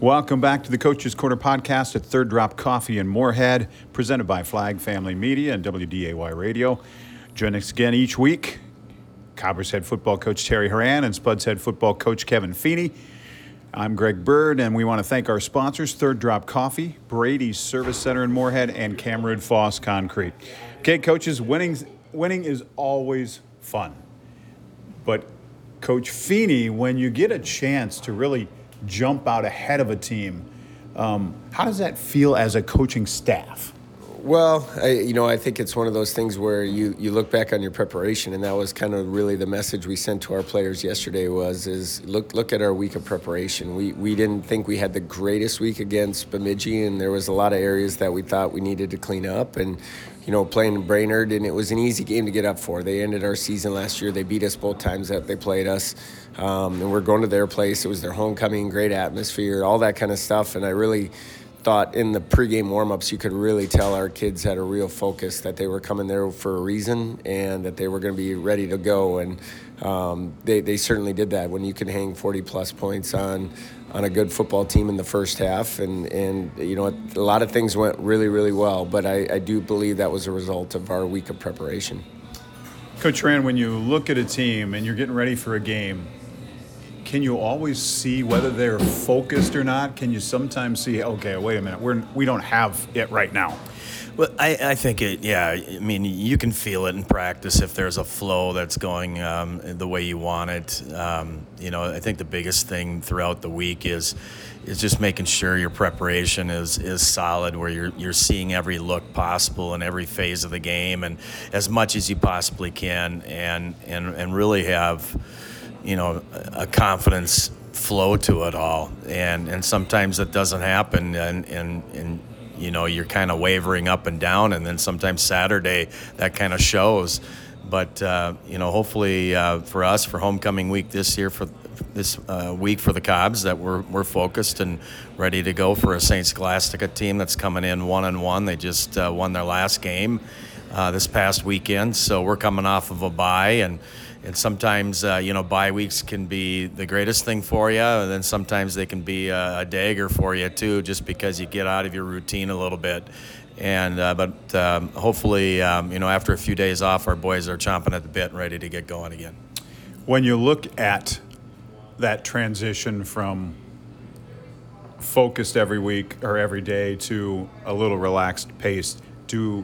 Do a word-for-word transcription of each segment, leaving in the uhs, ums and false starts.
Welcome back to the Coach's Corner podcast at Third Drop Coffee in Moorhead, presented by Flag Family Media and W D A Y Radio. Join us again each week, Cobber's head football coach Terry Horan and Spud's head football coach Kevin Feeney. I'm Greg Bird, and we want to thank our sponsors, Third Drop Coffee, Brady's Service Center in Moorhead, and Cameron Foss Concrete. Okay, coaches, winning, winning is always fun. But Coach Feeney, when you get a chance to really jump out ahead of a team, um, how does that feel as a coaching staff? Well, I, you know, I think it's one of those things where you, you look back on your preparation, and that was kind of really the message we sent to our players yesterday was is look look at our week of preparation. We we didn't think we had the greatest week against Bemidji, and there was a lot of areas that we thought we needed to clean up. And you know, playing Brainerd, and it was an easy game to get up for. They ended our season last year. They beat us both times that they played us, um, and we're going to their place. It was their homecoming, great atmosphere, all that kind of stuff. And I really thought in the pregame warm-ups you could really tell our kids had a real focus, that they were coming there for a reason and that they were going to be ready to go. And um, they, they certainly did that. When you can hang forty-plus points on on a good football team in the first half, and, and you know, a lot of things went really, really well, but I, I do believe that was a result of our week of preparation. Coach Rand, when you look at a team and you're getting ready for a game, can you always see whether they're focused or not? Can you sometimes see, okay, wait a minute, we're, we don't have it right now? Well, I, I think it, yeah, I mean, you can feel it in practice if there's a flow that's going um, the way you want it. Um, you know, I think the biggest thing throughout the week is is just making sure your preparation is, is solid, where you're you're seeing every look possible in every phase of the game and as much as you possibly can, and and, and really have, you know, a confidence flow to it all. And and sometimes that doesn't happen, and and, and you know, you're kind of wavering up and down, and then sometimes Saturday that kind of shows. But uh, you know, hopefully uh, for us, for homecoming week this year, for this uh, week for the Cobs, that we're we're focused and ready to go for a Saint Scholastica team that's coming in one and one. They just uh, won their last game uh, this past weekend, so we're coming off of a bye, and and sometimes uh, you know, bye weeks can be the greatest thing for you, and then sometimes they can be a, a dagger for you too, just because you get out of your routine a little bit. And uh, but um, hopefully, um, you know, after a few days off, our boys are chomping at the bit and ready to get going again. When you look at that transition from focused every week or every day to a little relaxed pace, do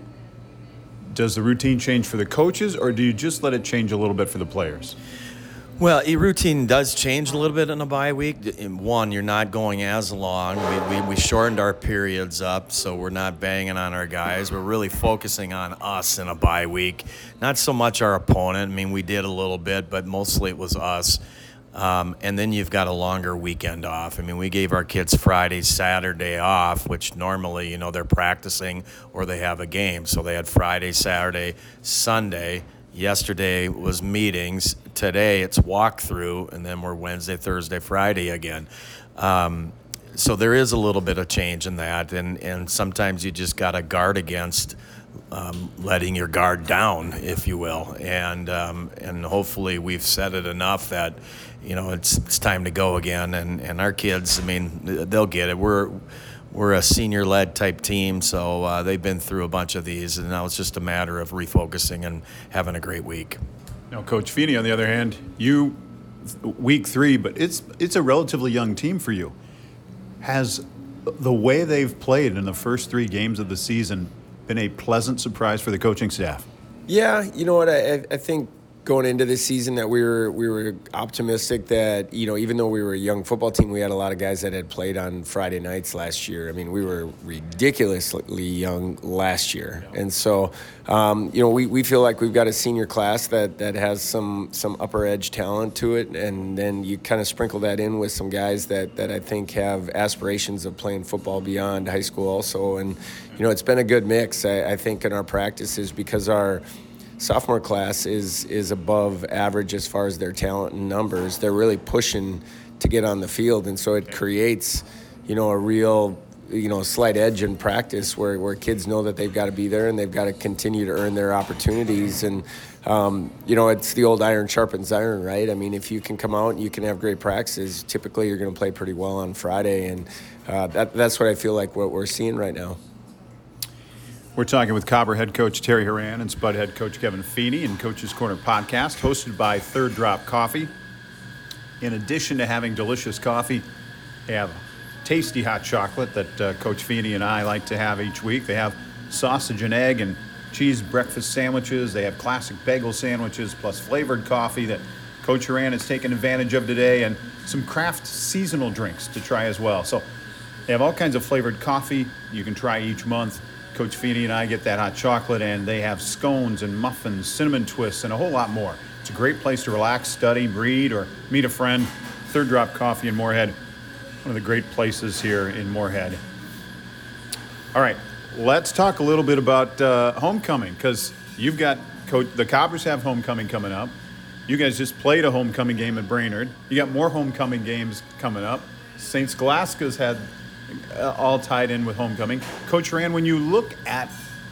does the routine change for the coaches, or do you just let it change a little bit for the players? Well, a routine does change a little bit in a bye week. One, you're not going as long. We, we we shortened our periods up, so we're not banging on our guys. We're really focusing on us in a bye week, not so much our opponent. I mean, we did a little bit, but mostly it was us. Um, and then you've got a longer weekend off. I mean, we gave our kids Friday, Saturday off, which normally, you know, they're practicing or they have a game. So they had Friday, Saturday, Sunday. Yesterday was meetings. Today it's walkthrough, and then we're Wednesday, Thursday, Friday again. Um, so there is a little bit of change in that, and, and sometimes you just got to guard against um, letting your guard down, if you will. And um, and hopefully we've said it enough that, you know, it's it's time to go again. And, and our kids, I mean, they'll get it. We're We're a senior-led type team, so uh, they've been through a bunch of these, and now it's just a matter of refocusing and having a great week. Now, Coach Feeney, on the other hand, you, week three, but it's it's a relatively young team for you. Has the way they've played in the first three games of the season been a pleasant surprise for the coaching staff? Yeah, you know what, I, I think going into this season that we were we were optimistic that, you know, even though we were a young football team, we had a lot of guys that had played on Friday nights last year. I mean, we were ridiculously young last year. And so, um, you know, we, we feel like we've got a senior class that, that has some some upper edge talent to it. And then you kind of sprinkle that in with some guys that, that I think have aspirations of playing football beyond high school also. And, you know, it's been a good mix, I, I think, in our practices, because our sophomore class is is above average as far as their talent and numbers. They're really pushing to get on the field, and so it creates, you know, a real you know, a slight edge in practice where, where kids know that they've got to be there and they've got to continue to earn their opportunities. And, um, you know, it's the old iron sharpens iron, right? I mean, if you can come out and you can have great practices, typically you're going to play pretty well on Friday. And uh, that, that's what I feel like what we're seeing right now. We're talking with Cobber head coach Terry Horan and Spud head coach Kevin Feeney and Coach's Corner podcast, hosted by Third Drop Coffee. In addition to having delicious coffee, they have tasty hot chocolate that uh, Coach Feeney and I like to have each week. They have sausage and egg and cheese breakfast sandwiches. They have classic bagel sandwiches plus flavored coffee that Coach Horan has taken advantage of today, and some craft seasonal drinks to try as well. So they have all kinds of flavored coffee you can try each month. Coach Feeney and I get that hot chocolate, and they have scones and muffins, cinnamon twists, and a whole lot more. It's a great place to relax, study, read, or meet a friend. Third Drop Coffee in Moorhead, one of the great places here in Moorhead. All right, let's talk a little bit about uh, homecoming, because you've got Coach, the Cobbers have homecoming coming up. You guys just played a homecoming game at Brainerd. You got more homecoming games coming up. Saint Scholastica's had uh, all tied in with homecoming. Coach Horan, when you look at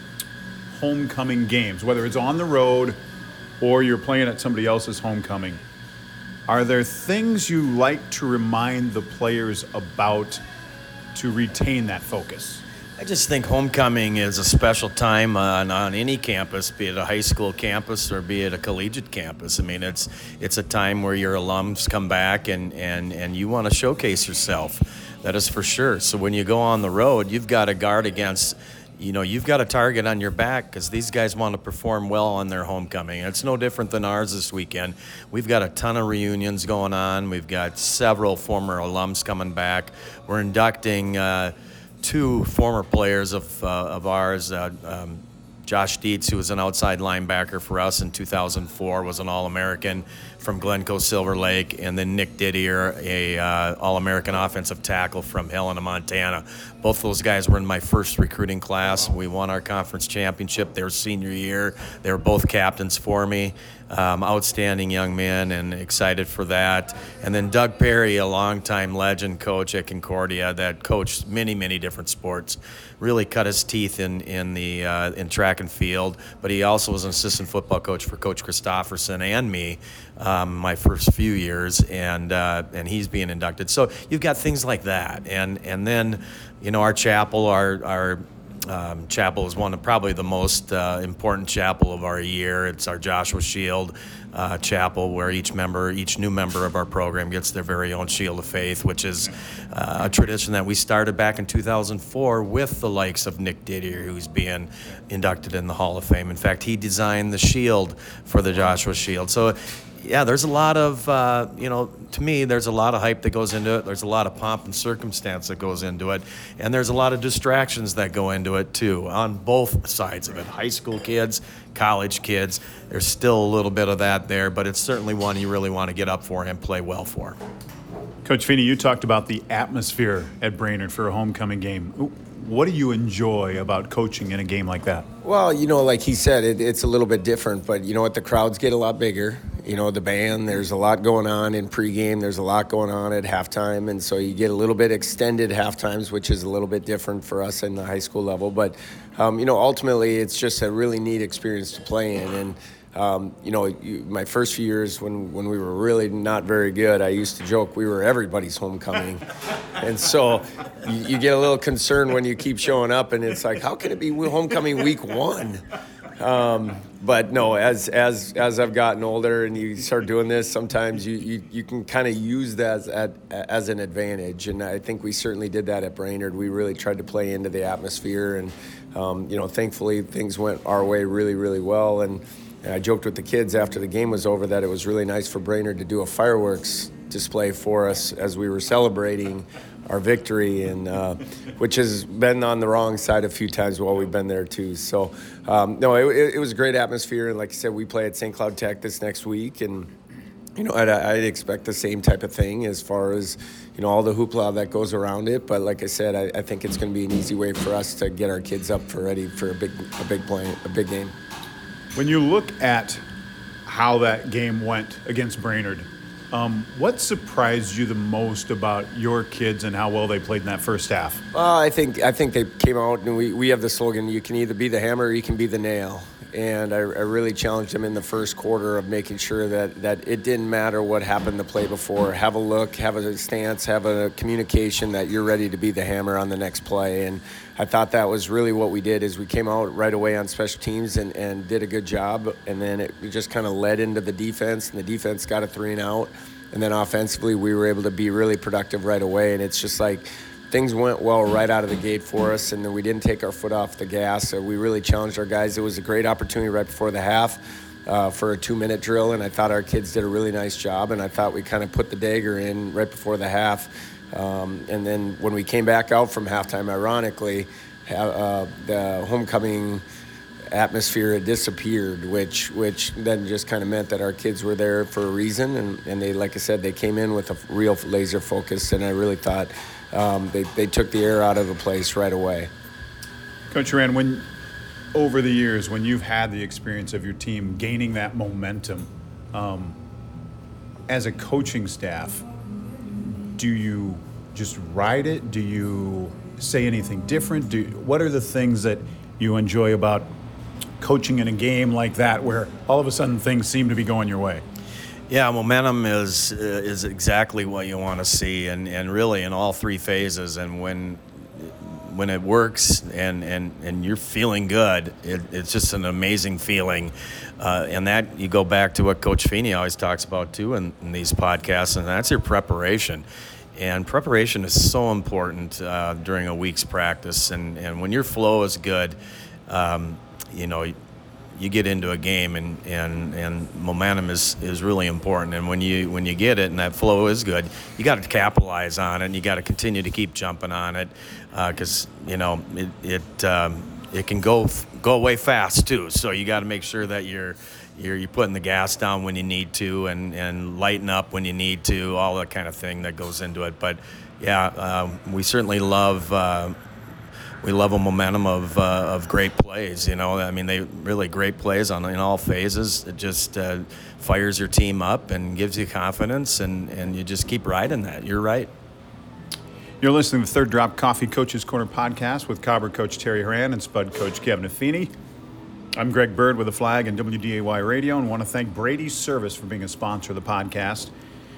homecoming games, whether it's on the road or you're playing at somebody else's homecoming, are there things you like to remind the players about to retain that focus? I just think homecoming is a special time on, on any campus, be it a high school campus or be it a collegiate campus. I mean, it's it's a time where your alums come back and, and, and you want to showcase yourself. That is for sure. So when you go on the road, you've got to guard against, you know, you've got a target on your back because these guys want to perform well on their homecoming. It's no different than ours this weekend. We've got a ton of reunions going on. We've got several former alums coming back. We're inducting uh, two former players of uh, of ours. Uh, um, Josh Dietz, who was an outside linebacker for us in two thousand four, was an All-American from Glencoe Silver Lake, and then Nick Didier, a uh, All-American offensive tackle from Helena, Montana. Both those guys were in my first recruiting class. We won our conference championship their senior year. They were both captains for me. Um, outstanding young men, and excited for that. And then Doug Perry, a longtime legend coach at Concordia that coached many, many different sports, really cut his teeth in in the uh, in track and field. But he also was an assistant football coach for Coach Christofferson and me um, my first few years, and uh, and he's being inducted. So you've got things like that, and and then you know our chapel, our our. Um, chapel is one of probably the most uh, important chapel of our year. It's our Joshua Shield uh, chapel, where each member, each new member of our program gets their very own Shield of Faith, which is uh, a tradition that we started back in two thousand four with the likes of Nick Didier, who's being inducted in the Hall of Fame. In fact, he designed the shield for the Joshua Shield. So yeah, there's a lot of, uh, you know, to me, there's a lot of hype that goes into it. There's a lot of pomp and circumstance that goes into it. And there's a lot of distractions that go into it, too, on both sides of it. High school kids, college kids, there's still a little bit of that there, but it's certainly one you really want to get up for and play well for. Coach Feeney, you talked about the atmosphere at Brainerd for a homecoming game. What do you enjoy about coaching in a game like that? Well, you know, like he said, it, it's a little bit different, but you know what? The crowds get a lot bigger. You know, the band, there's a lot going on in pregame. There's a lot going on at halftime. And so you get a little bit extended halftimes, which is a little bit different for us in the high school level. But, um, you know, ultimately, it's just a really neat experience to play in. And, um, you know, you, my first few years when, when we were really not very good, I used to joke we were everybody's homecoming. And so you, you get a little concerned when you keep showing up, and it's like, how can it be homecoming week one? Um, but no, as as as I've gotten older and you start doing this, sometimes you, you, you can kind of use that as, as an advantage. And I think we certainly did that at Brainerd. We really tried to play into the atmosphere. And, um, you know, thankfully things went our way really, really well. And, and I joked with the kids after the game was over that it was really nice for Brainerd to do a fireworks display for us as we were celebrating our victory, and uh, which has been on the wrong side a few times while we've been there too. So um, no, it, it was a great atmosphere, and like I said, we play at Saint Cloud Tech this next week, and you know I'd, I'd expect the same type of thing as far as you know all the hoopla that goes around it. But like I said, I, I think it's going to be an easy way for us to get our kids up for ready for a big a big play a big game. When you look at how that game went against Brainerd, Um, what surprised you the most about your kids and how well they played in that first half? Well, I think I think they came out, and we, we have the slogan, you can either be the hammer or you can be the nail. And I, I really challenged them in the first quarter of making sure that, that it didn't matter what happened the play before. Have a look, have a stance, have a communication that you're ready to be the hammer on the next play. And I thought that was really what we did, is we came out right away on special teams and, and did a good job. And then it just kind of led into the defense, and the defense got a three and out. And then offensively, we were able to be really productive right away. And it's just like, things went well right out of the gate for us, and then we didn't take our foot off the gas. So we really challenged our guys. It was a great opportunity right before the half uh, for a two-minute drill, and I thought our kids did a really nice job, and I thought we kind of put the dagger in right before the half. Um, and then when we came back out from halftime, ironically, uh, the homecoming atmosphere had disappeared, which which then just kind of meant that our kids were there for a reason, and, and they, like I said, they came in with a real laser focus, and I really thought um, they, they took the air out of the place right away. Coach Horan, when over the years, when you've had the experience of your team gaining that momentum, um, as a coaching staff, do you just ride it? Do you say anything different? Do what are the things that you enjoy about coaching in a game like that, where all of a sudden things seem to be going your way? Yeah, momentum is uh, is exactly what you want to see, and, and really in all three phases. And when when it works and, and, and you're feeling good, it, it's just an amazing feeling. Uh, and that, you go back to what Coach Feeney always talks about too in, in these podcasts, and that's your preparation. And preparation is so important uh, during a week's practice. And, and when your flow is good, um, you know, you get into a game, and, and, and momentum is, is really important. And when you when you get it and that flow is good, you got to capitalize on it, and you got to continue to keep jumping on it, because uh, you know it it um, it can go go away fast too. So you got to make sure that you're you're you're putting the gas down when you need to, and, and lighten up when you need to, all that kind of thing that goes into it. But yeah, um, we certainly love. Uh, We love a momentum of uh, of great plays. You know, I mean, they really great plays on in all phases. It just uh, fires your team up and gives you confidence, and, and you just keep riding that. You're right. You're listening to the Third Drop Coffee Coaches Corner podcast with Cobber coach Terry Horan and Spud coach Kevin Affini. I'm Greg Bird with the Flag and W D A Y Radio, and want to thank Brady's Service for being a sponsor of the podcast.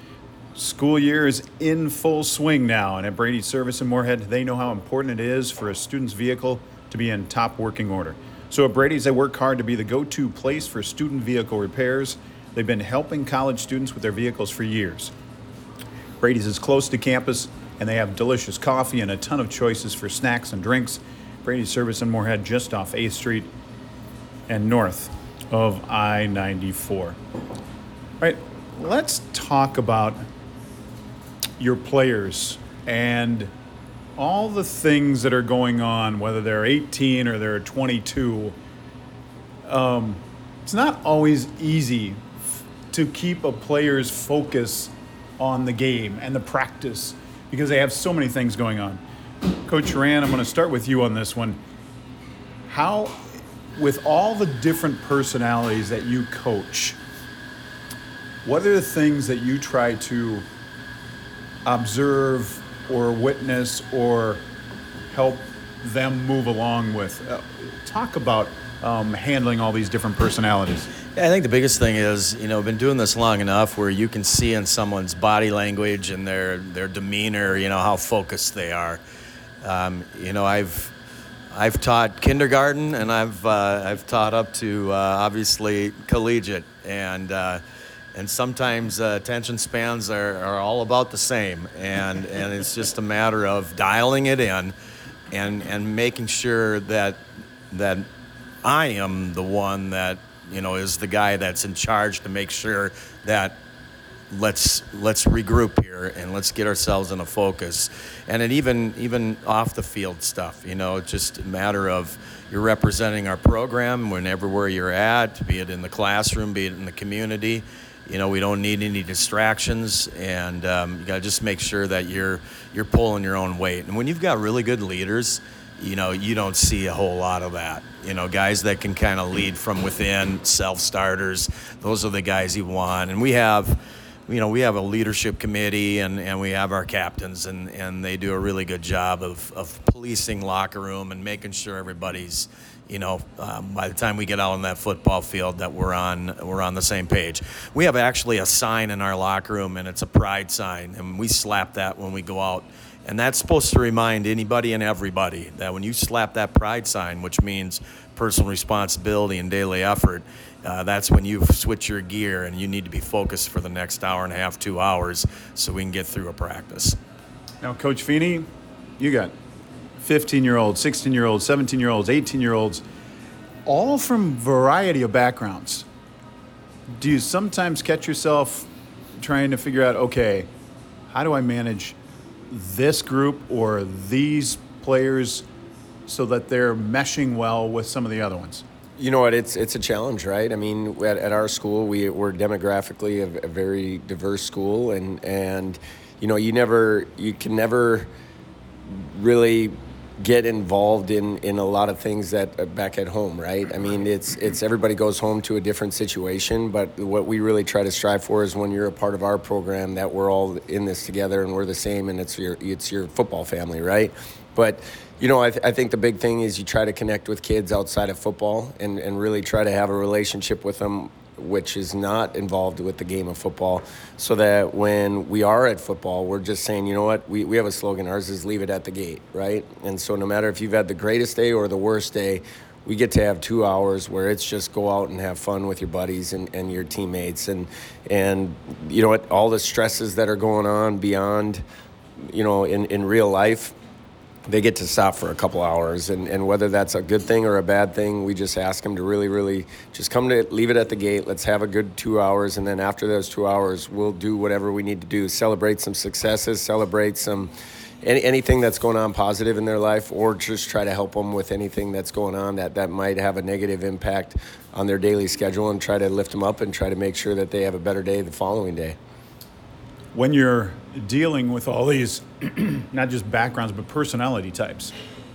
School year is in full swing now, and at Brady's Service in Moorhead, they know how important it is for a student's vehicle to be in top working order. So at Brady's, they work hard to be the go-to place for student vehicle repairs. They've been helping college students with their vehicles for years. Brady's is close to campus, and they have delicious coffee and a ton of choices for snacks and drinks. Brady's Service in Moorhead, just off eighth Street and north of I ninety-four. All right, let's talk about your players and all the things that are going on, whether they're eighteen or they're twenty-two. Um, it's not always easy f- to keep a player's focus on the game and the practice, because they have so many things going on. Coach Horan, I'm going to start with you on this one. How, with all the different personalities that you coach, what are the things that you try to observe or witness or help them move along with? Uh, talk about um, handling all these different personalities. Yeah, I think the biggest thing is, you know, been doing this long enough where you can see in someone's body language and their their demeanor, you know, how focused they are. Um, you know, I've I've taught kindergarten, and I've uh, I've taught up to uh, obviously collegiate, and uh, and sometimes uh, attention spans are, are all about the same, and and it's just a matter of dialing it in, and and making sure that that I am the one that, you know, is the guy that's in charge to make sure that let's let's regroup here and let's get ourselves in a focus. And it even even off the field stuff, you know, it's just a matter of you're representing our program whenever where you're at, be it in the classroom, be it in the community. You know, we don't need any distractions, and um, you got to just make sure that you're you're pulling your own weight. And when you've got really good leaders, you know, you don't see a whole lot of that. You know, guys that can kind of lead from within, self-starters, those are the guys you want. And we have you know, we have a leadership committee and, and we have our captains, and, and they do a really good job of, of policing locker room and making sure everybody's, you know, um, by the time we get out on that football field, that we're on we're on the same page. We have actually a sign in our locker room, and it's a pride sign, and we slap that when we go out. And that's supposed to remind anybody and everybody that when you slap that pride sign, which means personal responsibility and daily effort, uh, that's when you switch your gear and you need to be focused for the next hour and a half, two hours, so we can get through a practice. Now, Coach Feeney, you got fifteen-year-olds, sixteen-year-olds, seventeen-year-olds, eighteen-year-olds, all from variety of backgrounds. Do you sometimes catch yourself trying to figure out, okay, how do I manage this group or these players so that they're meshing well with some of the other ones? You know what? It's it's a challenge, right? I mean, at, at our school, we we're demographically a, a very diverse school, and and you know, you never you can never really get involved in, in a lot of things that uh, back at home, right? I mean, it's it's everybody goes home to a different situation, but what we really try to strive for is when you're a part of our program that we're all in this together and we're the same, and it's your it's your football family, right? But you know, I, th- I think the big thing is you try to connect with kids outside of football and, and really try to have a relationship with them which is not involved with the game of football, so that when we are at football, we're just saying, you know what, we, we have a slogan, ours is leave it at the gate, right? And so no matter if you've had the greatest day or the worst day, we get to have two hours where it's just go out and have fun with your buddies and, and your teammates. And, and you know what, all the stresses that are going on beyond, you know, in, in real life, they get to stop for a couple hours, and, and whether that's a good thing or a bad thing, we just ask them to really, really just come to leave it at the gate. Let's have a good two hours, and then after those two hours, we'll do whatever we need to do. Celebrate some successes, celebrate some any, anything that's going on positive in their life, or just try to help them with anything that's going on that, that might have a negative impact on their daily schedule, and try to lift them up and try to make sure that they have a better day the following day. When you're dealing with all these, not just backgrounds, but personality types,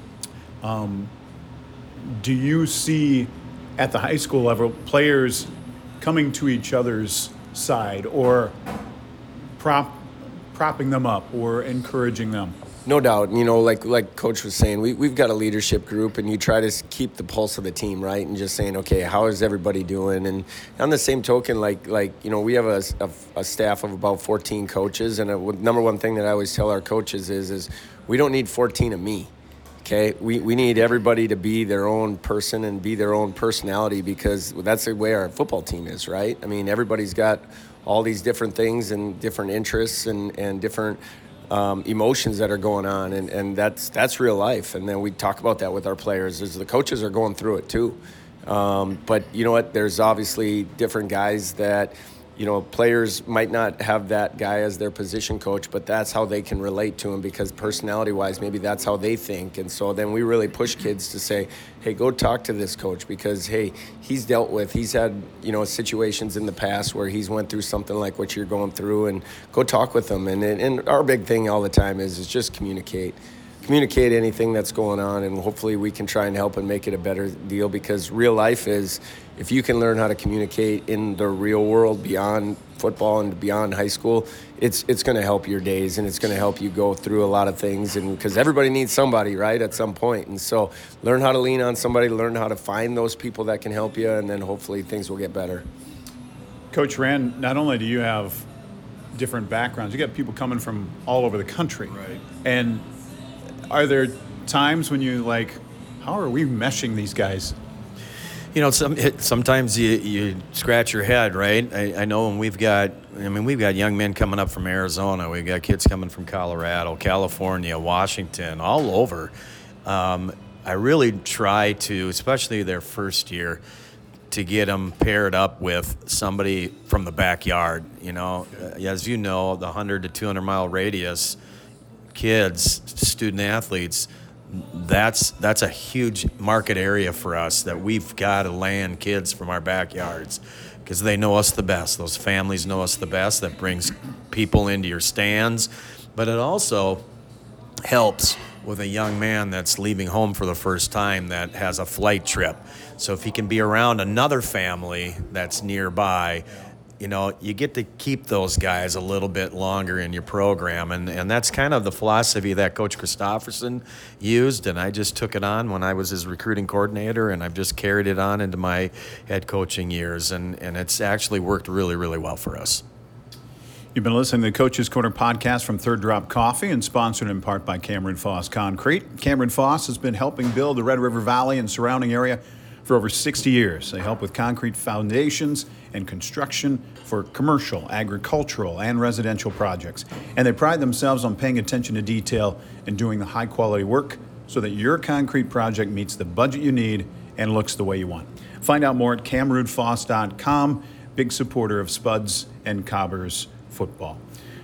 um, do you see at the high school level players coming to each other's side or prop, propping them up or encouraging them? No doubt. You know, like like Coach was saying, we, we've got a leadership group, and you try to keep the pulse of the team, right? And just saying, okay, how is everybody doing? And on the same token, like, like you know, we have a, a, a staff of about fourteen coaches, and a, number one thing that I always tell our coaches is, is we don't need fourteen of me, okay? We, we need everybody to be their own person and be their own personality, because that's the way our football team is, right? I mean, everybody's got all these different things and different interests and, and different Um, emotions that are going on, and, and that's that's real life. And then we talk about that with our players, as the coaches are going through it too. Um, but you know what, there's obviously different guys that, you know, players might not have that guy as their position coach, but that's how they can relate to him, because personality-wise, maybe that's how they think. And so then we really push kids to say, hey, go talk to this coach, because, hey, he's dealt with, he's had, you know, situations in the past where he's went through something like what you're going through, and go talk with them. And, and our big thing all the time is, is just communicate. Communicate anything that's going on, and hopefully we can try and help and make it a better deal, because real life is, if you can learn how to communicate in the real world beyond football and beyond high school, it's it's going to help your days, and it's going to help you go through a lot of things, and because everybody needs somebody, right, at some point. And so learn how to lean on somebody, learn how to find those people that can help you, and then hopefully things will get better. Coach Rand, not only do you have different backgrounds, you got people coming from all over the country. Right. And are there times when you like, how are we meshing these guys? You know, some it, sometimes you, you scratch your head, right? I, I know when we've got, I mean, we've got young men coming up from Arizona. We've got kids coming from Colorado, California, Washington, all over. Um, I really try to, especially their first year, to get them paired up with somebody from the backyard. You know, uh, as you know, the one hundred to two hundred mile radius, kids, student athletes, that's that's a huge market area for us, that we've got to land kids from our backyards, because they know us the best. Those families know us the best. That brings people into your stands, but it also helps with a young man that's leaving home for the first time that has a flight trip. So if he can be around another family that's nearby, you know, you get to keep those guys a little bit longer in your program. And, and that's kind of the philosophy that Coach Christofferson used, and I just took it on when I was his recruiting coordinator, and I've just carried it on into my head coaching years, and, and it's actually worked really, really well for us. You've been listening to the Coach's Corner podcast from Third Drop Coffee and sponsored in part by Cameron Foss Concrete. Cameron Foss has been helping build the Red River Valley and surrounding area for over sixty years. They help with concrete foundations and construction for commercial, agricultural, and residential projects. And they pride themselves on paying attention to detail and doing the high-quality work so that your concrete project meets the budget you need and looks the way you want. Find out more at camrood foss dot com. Big supporter of Spuds and Cobbers football.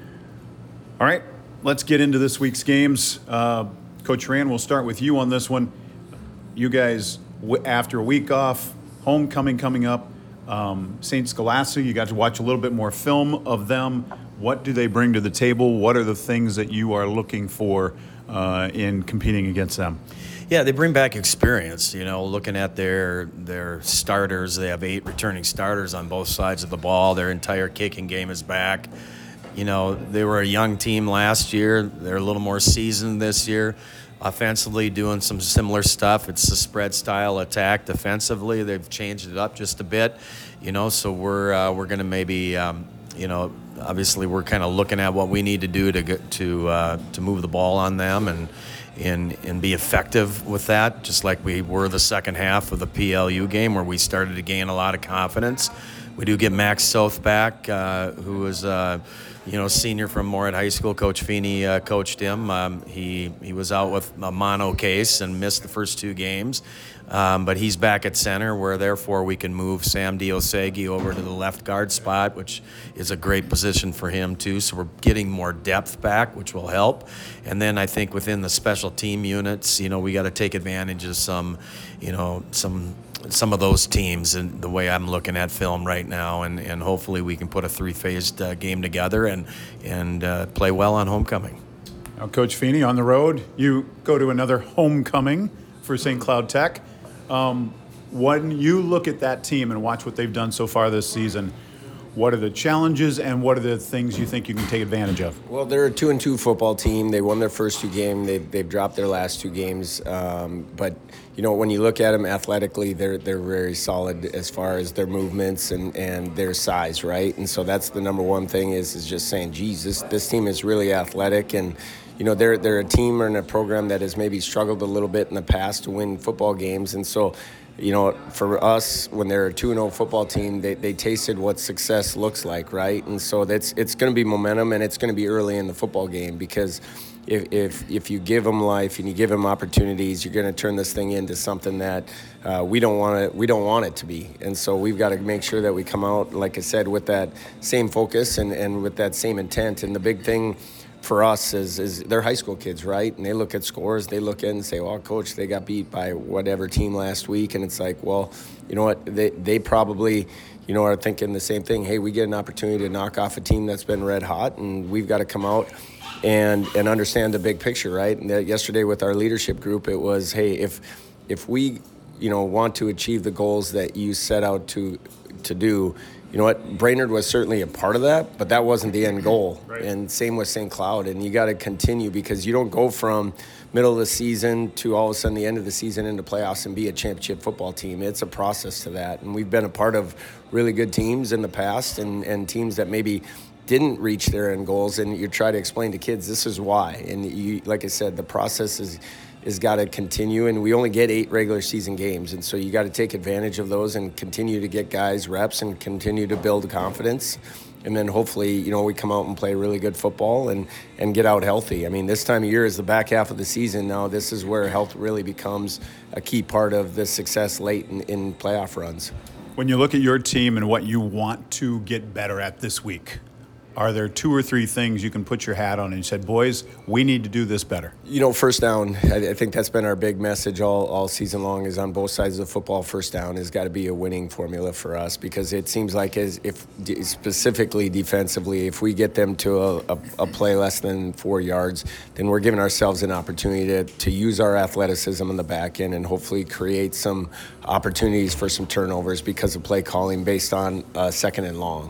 All right, let's get into this week's games. Uh, Coach Rand, we'll start with you on this one. You guys, w- after a week off, homecoming coming up, um, Saint Scholastic, you got to watch a little bit more film of them. What do they bring to the table? What are the things that you are looking for uh, in competing against them? Yeah, they bring back experience. You know, looking at their their starters, they have eight returning starters on both sides of the ball. Their entire kicking game is back. You know, they were a young team last year. They're a little more seasoned this year. Offensively, doing some similar stuff. It's the spread style attack. Defensively, they've changed it up just a bit. You know, so we're uh, we're going to maybe, um, you know, obviously we're kind of looking at what we need to do to get to uh, to move the ball on them and. And, and be effective with that, just like we were the second half of the P L U game where we started to gain a lot of confidence. We do get Max South back, uh, who is uh, you know, senior from Moorhead High School. Coach Feeney uh, coached him. Um, he he was out with a mono case and missed the first two games. Um, but he's back at center, where therefore we can move Sam Diosegi over to the left guard spot, which is a great position for him too. So we're getting more depth back, which will help. And then I think within the special team units, you know, we got to take advantage of some, you know, some some of those teams and the way I'm looking at film right now, and, and hopefully we can put a three-phased uh, game together and and uh, play well on homecoming. Now, Coach Feeney, on the road, you go to another homecoming for Saint Cloud Tech. Um, when you look at that team and watch what they've done so far this season, what are the challenges and what are the things you think you can take advantage of? Well, they're a two and two football team. They won their first two games. They've, they've dropped their last two games. Um, but, you know, when you look at them athletically, they're they're very solid as far as their movements and, and their size, right? And so that's the number one thing is is just saying, geez, this, this team is really athletic. And, you know, they're, they're a team and a program that has maybe struggled a little bit in the past to win football games. And so, you know, for us, when they're a two and oh football team, they, they tasted what success looks like, right? And so that's it's going to be momentum, and it's going to be early in the football game, because if if, if you give them life and you give them opportunities, you're going to turn this thing into something that uh, we don't want it. We don't want it to be. And so we've got to make sure that we come out, like I said, with that same focus and, and with that same intent. And the big thing for us is, is they're high school kids, right? And they look at scores, they look at it and say, well, coach, they got beat by whatever team last week. And it's like, well, you know what, they they probably, you know, are thinking the same thing. Hey, we get an opportunity to knock off a team that's been red hot, and we've got to come out and and understand the big picture, right? And that yesterday with our leadership group, it was, hey, if if we, you know, want to achieve the goals that you set out to to do, you know what, Brainerd was certainly a part of that, but that wasn't the end goal. Right. And same with Saint Cloud. And you got to continue, because you don't go from middle of the season to all of a sudden the end of the season into playoffs and be a championship football team. It's a process to that. And we've been a part of really good teams in the past, and, and teams that maybe didn't reach their end goals. And you try to explain to kids, this is why. And you, like I said, the process is is got to continue, and we only get eight regular season games, and so you got to take advantage of those and continue to get guys reps and continue to build confidence, and then hopefully, you know, we come out and play really good football and and get out healthy. I mean, this time of year is the back half of the season now. This is where health really becomes a key part of the success late in, in playoff runs. When you look at your team and what you want to get better at this week, are there two or three things you can put your hat on and you said, boys, we need to do this better? You know, first down, I, I think that's been our big message all, all season long, is on both sides of the football, first down has got to be a winning formula for us, because it seems like as if specifically defensively, if we get them to a, a, a play less than four yards, then we're giving ourselves an opportunity to, to use our athleticism in the back end and hopefully create some opportunities for some turnovers because of play calling based on uh, second and long.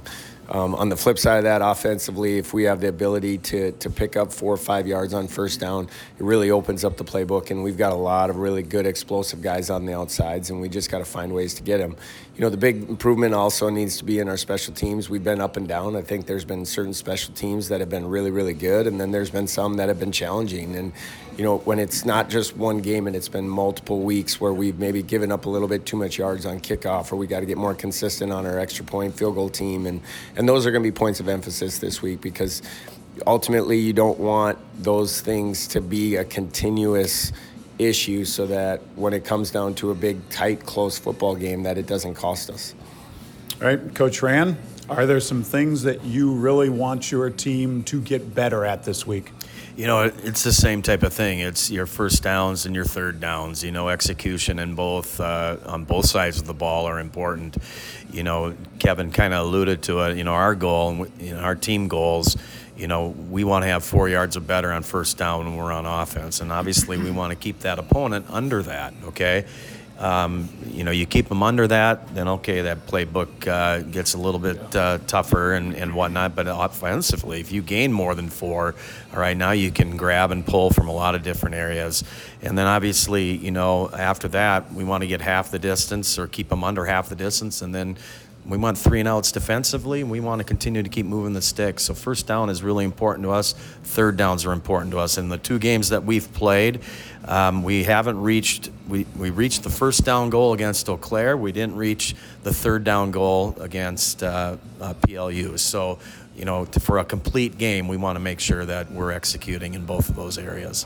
Um, on the flip side of that, offensively, if we have the ability to to pick up four or five yards on first down, it really opens up the playbook. And we've got a lot of really good explosive guys on the outsides, and we just got to find ways to get them. You know, the big improvement also needs to be in our special teams. We've been up and down. I think there's been certain special teams that have been really, really good, and then there's been some that have been challenging. And you know, when it's not just one game and it's been multiple weeks where we've maybe given up a little bit too much yards on kickoff, or we got to get more consistent on our extra point field goal team, and and those are going to be points of emphasis this week, because ultimately you don't want those things to be a continuous issue, so that when it comes down to a big, tight, close football game, that it doesn't cost us. All right, Coach Rand, are there some things that you really want your team to get better at this week? You know, it's the same type of thing. It's your first downs and your third downs. You know, execution in both uh, on both sides of the ball are important. You know, Kevin kind of alluded to it. You know, our goal and you know, our team goals. You know, we want to have four yards or better on first down when we're on offense, and obviously we want to keep that opponent under that. Okay. Um, you know, you keep them under that, then okay, that playbook uh, gets a little bit uh, tougher and, and whatnot. But offensively, if you gain more than four, all right, now you can grab and pull from a lot of different areas. And then obviously, you know, after that, we want to get half the distance or keep them under half the distance, and then we want three and outs defensively, and we want to continue to keep moving the sticks. So first down is really important to us. Third downs are important to us. In the two games that we've played, um, we haven't reached we, we reached the first down goal against Eau Claire. We didn't reach the third down goal against uh, uh, P L U. So, you know, to, for a complete game, we want to make sure that we're executing in both of those areas.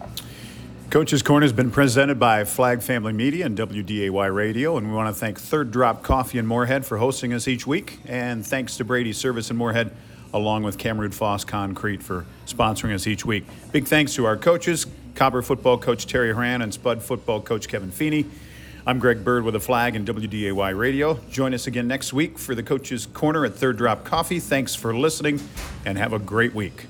Coach's Corner has been presented by Flag Family Media and W D A Y Radio, and we want to thank Third Drop Coffee in Moorhead for hosting us each week, and thanks to Brady Service in Moorhead, along with Cameroon Foss Concrete for sponsoring us each week. Big thanks to our coaches, Cobber football coach Terry Horan and Spud football coach Kevin Feeney. I'm Greg Bird with the Flag and W D A Y Radio. Join us again next week for the Coach's Corner at Third Drop Coffee. Thanks for listening, and have a great week.